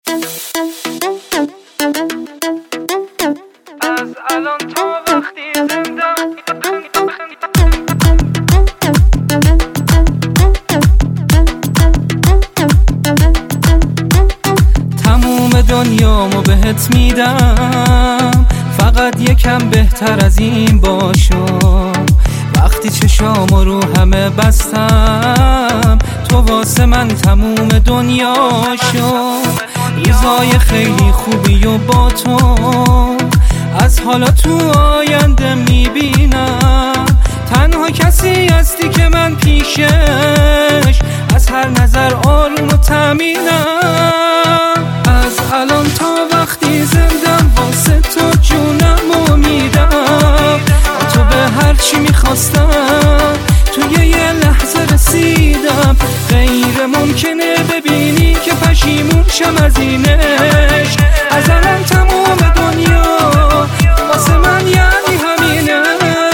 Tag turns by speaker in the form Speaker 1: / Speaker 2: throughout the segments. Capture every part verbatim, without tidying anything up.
Speaker 1: از الان تا وقتی زندم تموم دنیامو بهت میدم، فقط یکم بهتر از این باشو. وقتی چشامو رو همه بستم، تو واسه من تموم دنیاشو. روزای خیلی خوبی و با تو از حالا تو آینده میبینم. تنها کسی هستی که من پیشش از هر نظر آروم و تامینم. از الان تا وقتی زندم واسه تو جونمو میدم. تو به هر چی میخواستم توی یه لحظه رسیدم. غیر ممکنه ببینی که پشیمون شم از اینش. از الان تموم دنیا واسه من یعنی همینش.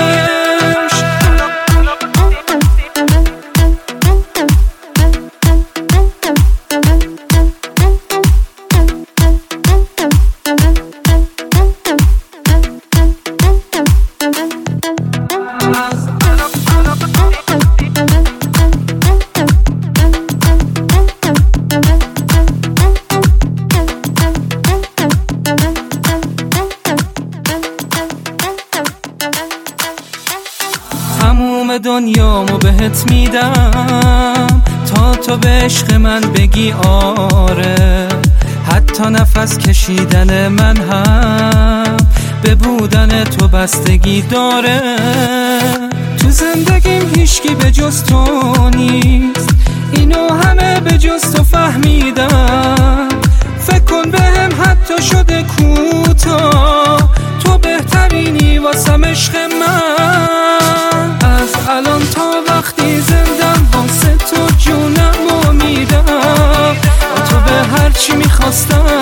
Speaker 1: تموم دنیامو بهت میدم تا تو به عشق من بگی آره. حتی نفس کشیدن من هم به بودن تو بستگی داره. تو زندگیم هیچکی به جز تو نیست، اینو همه به جز تو فهمیدم. فکر کن بهم حتی شده کوتاه، تو بهترینی واسم عشق من. از الان تا وقتی زندم واسه تو جونمو میدم. تو به هر چی میخواستم